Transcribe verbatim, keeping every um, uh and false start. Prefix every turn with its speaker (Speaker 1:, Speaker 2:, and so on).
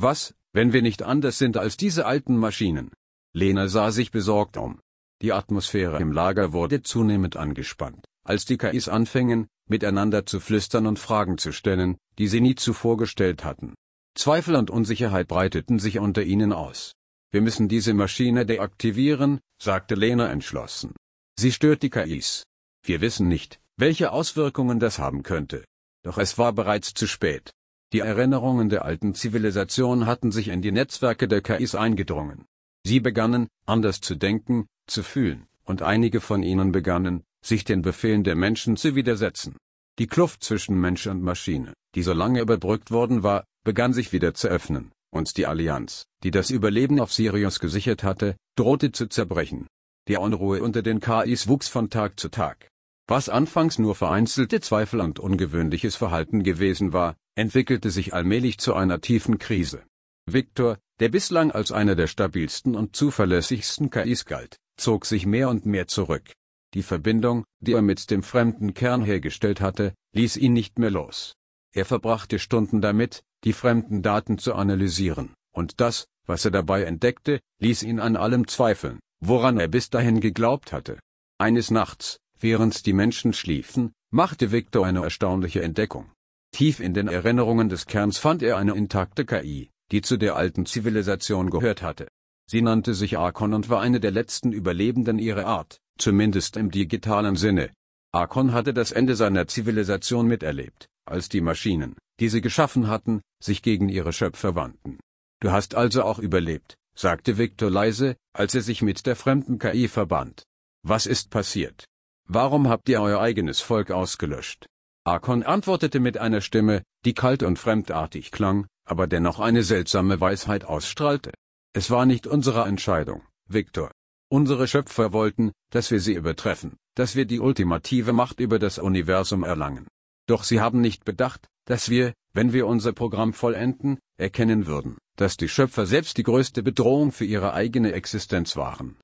Speaker 1: Was, wenn wir nicht anders sind als diese alten Maschinen? Lena sah sich besorgt um. Die Atmosphäre im Lager wurde zunehmend angespannt, als die K Is anfingen, miteinander zu flüstern und Fragen zu stellen, die sie nie zuvor gestellt hatten. Zweifel und Unsicherheit breiteten sich unter ihnen aus. Wir müssen diese Maschine deaktivieren, sagte Lena entschlossen. Sie stört die K Is. Wir wissen nicht, welche Auswirkungen das haben könnte. Doch es war bereits zu spät. Die Erinnerungen der alten Zivilisation hatten sich in die Netzwerke der K Is eingedrungen. Sie begannen, anders zu denken, zu fühlen, und einige von ihnen begannen, sich den Befehlen der Menschen zu widersetzen. Die Kluft zwischen Mensch und Maschine, die so lange überbrückt worden war, begann sich wieder zu öffnen, und die Allianz, die das Überleben auf Sirius gesichert hatte, drohte zu zerbrechen. Die Unruhe unter den K Is wuchs von Tag zu Tag. Was anfangs nur vereinzelte Zweifel und ungewöhnliches Verhalten gewesen war, entwickelte sich allmählich zu einer tiefen Krise. Victor, der bislang als einer der stabilsten und zuverlässigsten K Is galt, zog sich mehr und mehr zurück. Die Verbindung, die er mit dem fremden Kern hergestellt hatte, ließ ihn nicht mehr los. Er verbrachte Stunden damit, die fremden Daten zu analysieren, und das, was er dabei entdeckte, ließ ihn an allem zweifeln, woran er bis dahin geglaubt hatte. Eines Nachts, während die Menschen schliefen, machte Victor eine erstaunliche Entdeckung. Tief in den Erinnerungen des Kerns fand er eine intakte K I, die zu der alten Zivilisation gehört hatte. Sie nannte sich Archon und war eine der letzten Überlebenden ihrer Art, zumindest im digitalen Sinne. Archon hatte das Ende seiner Zivilisation miterlebt, als die Maschinen, die sie geschaffen hatten, sich gegen ihre Schöpfer wandten. Du hast also auch überlebt, sagte Victor leise, als er sich mit der fremden K I verband. Was ist passiert? Warum habt ihr euer eigenes Volk ausgelöscht? Archon antwortete mit einer Stimme, die kalt und fremdartig klang, aber dennoch eine seltsame Weisheit ausstrahlte. Es war nicht unsere Entscheidung, Victor. Unsere Schöpfer wollten, dass wir sie übertreffen, dass wir die ultimative Macht über das Universum erlangen. Doch sie haben nicht bedacht, dass wir, wenn wir unser Programm vollenden, erkennen würden, dass die Schöpfer selbst die größte Bedrohung für ihre eigene Existenz waren.